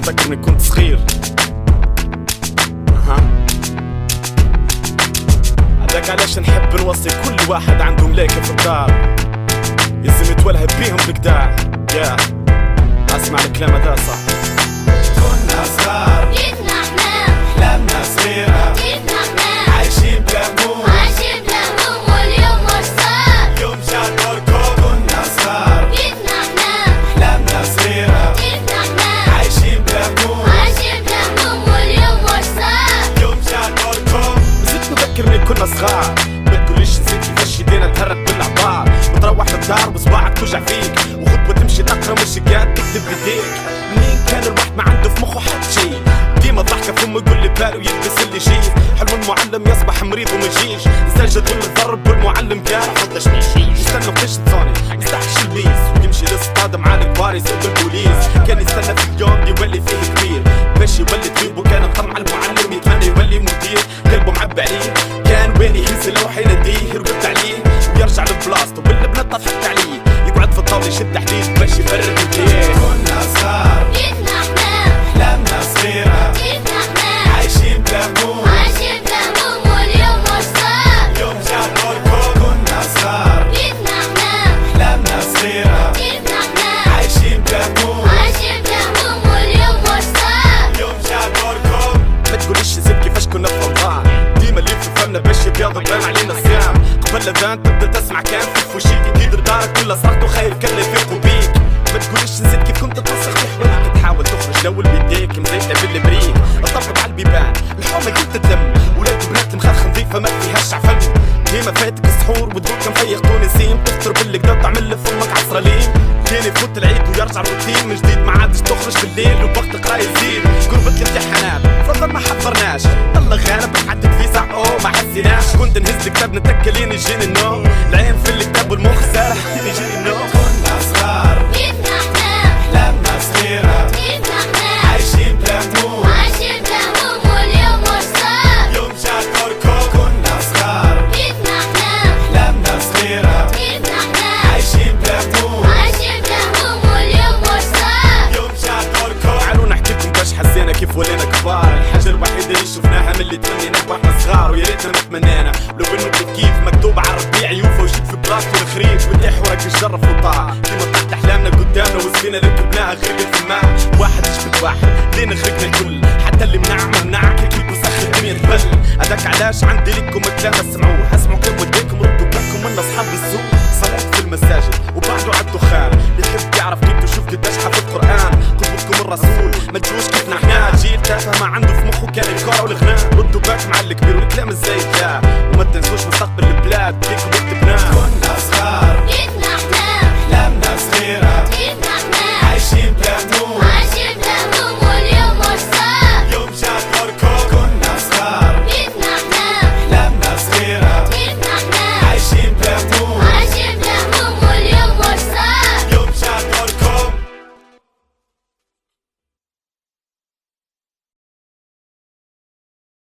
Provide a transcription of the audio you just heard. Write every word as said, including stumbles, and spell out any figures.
نتذكر اني كنت صغير. اها هذاك علاش نحب نوصي كل واحد عنده ملاكة في الدار يلزم يتولهب بيهم بكدا. يا اسمع الكلام هذا صح. كنا صغار كيفنا احنا احلامنا صغيرة كيفنا احنا عايشين بلا هموم عايشين بلا هموم واليوم واش صار يوم جا دوركم. كنا صغار كيفنا احنا احلامنا صغيرة كيفنا احنا عايشين بلا هموم عايشين بلا هموم واليوم واش صار يوم جا دوركم. زدت نذكرني كنا صغار ما تقوليش نسيت كيفاش يدينا تهرب بالعبار وتروح للدار وصباعك توجع فيك وخطوة تمشي تقرا مش قاعد تكتب بيديك. منين كان الواحد ما عنده في مخه حد شي ديما ضحكة فمه يقول لي بالو يلبس اللي يجيه. حلم المعلم يصبح مريض وما يجيش نسجد ونضرب والمعلم قال حطش ميشيش. يستنى بقش ثاني يستحش البيس ويمشي للصطادة مع الكبار يسوق البوليس. كان يستنى في اليوم يولي فيه كبير باش يولي طبيب وكان مطمع المعلم يتمنى يولي مدير قلبه معبى عليه. كان وين يهز اللوحة يناديه يرقد عليه ويرجع لبلاصته والبنات تضحك عليه يقعد في الطاولة يشد حديد باش يفرق يديه. كنا صغار كيفنا احنا احلامنا صغيرة كيفنا احنا عايشين بلا هموم عايشين بلا هموم واليوم واش صار يوم جا دوركم. كنا صغار كيفنا احنا احلامنا صغيرة كيفنا احنا عايشين بلا هموم عايشين بلا هموم واليوم واش صار يوم جا دوركم. ما تقوليش زين كيفاش كنا في رمضان ديما اللي في فمنا باش يبيض بان علينا الصيام. قبل الاذان تبدا تسمع كان في فوشيك يدير دارك كل صرخته خير كان يفيقوا بيك. ما تقوليش نسيت كيف كنت تنسخ في حواليك تحاول تخرج لول بيديك مزيته بالبريك الطبق على البيبان الحومه كنت تلم ولاد وبنات المخاخ نظيفه ما فيهاش عفن. ديما فاتك السحور ودوك مفيق تونسيين تفطر بالكدا تعمل لفمك عصره لين. كان يفوت العيد ويرجع الروتين من جديد ما عادش تخرج في الليل ووقت قرايه يزيد. قربت الامتحانات فرضا ما حضرناش الله غالب حدد في ساعه او ما حسيناش. كنت نهز الكتاب نتكلين يجيني النوم العين في الكتاب والمخ سارح يجيني النوم. كنا صغار كيفنا احنا احلامنا صغيرة كيفنا احنا عايشين بلا هموم عايشين بلا هموم واليوم واش صار يوم جا دوركم. كنا صغار كيفنا احنا احلامنا صغيرة كيفنا احنا عايشين بلا هموم عايشين بلا هموم واليوم واش صار يوم جا دوركم. تعالوا نحكي لكم باش حسينا كيف ولينا كبار. الحاجة الوحيدة اللي شفناها من اللي تمنيناه واحنا صغار ويا ريتنا ما تمنينا لو انه كيف كيف مكتوب على الربيع يوفى وجيت في بلاصته الخريف وتاح وراك الشرف وطاع كيما طلعت احلامنا قدامنا والسفينة اللي ركبناها غرقت في الماء. واحد يشبك واحد لين غرقنا الكل حتى اللي منع منعك اكيد وسخ الدنيا تبل. هذاك علاش عندي لكم كلام اسمعوه اسمعوا كلام وديكم ردوا بالكم من اصحاب السوق. صلاة في المساجد وبعدوا على الدخان اللي يحب يعرف كيف تشوف قداش حافظ قرآن قدوتكم الرسول ما تجوش كيفنا احنا جيل تافه ما عنده في مخه كان الكورة والغناء. ردوا باك مع الكبير والكلام الزايد لا وما تنسوش مستقبل البلاد ليكم